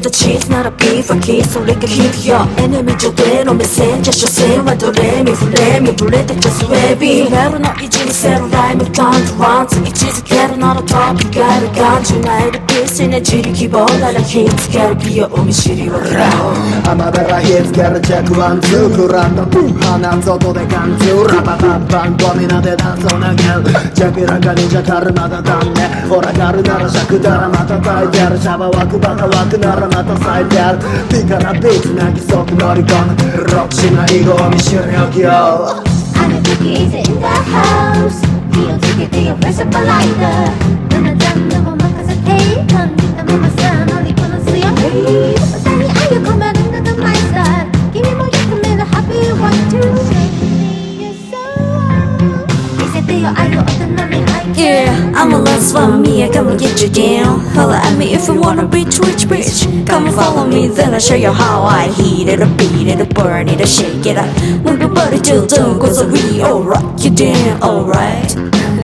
たチーズならビーファキーそれがヒップよエネミー上でのメッセンジャー所詮はドレミフレミブレてジャスウェビーメロの位置にセロライムカウントワンツ位置づけるならトップがある感じないでピースねじり希望なら火つける美容見知りはラウ甘べら火つけるチェックワンツークランドブー鼻外で貫通ラパパンパンドミナでダンスを投げるジャケラカにじゃたるまだだんねほらがるなら尺だらまた焚いてやるシャバ湧くバカ湧くならまた咲いてやるピカなビーツなぎそく乗り込むロックしない囲碁見知りおきよ I'm a cookie is in the house 火をつけてよフレッシュパライダー7ちゃんでも任せて感じたままさ乗りこなすよ歌に愛を込めるのがマイスタイル君もよく見る Happy One Two Shake me your soul 見せてよ愛を大人に入って Yeah, I'm a last one, me, I come get you down Holla at me if you wanna be rich, rich Come and follow me, then I'll show you how I heat it, I beat it, I burn it, I shake it up Move your body till dawn, cause we all rock you down, alright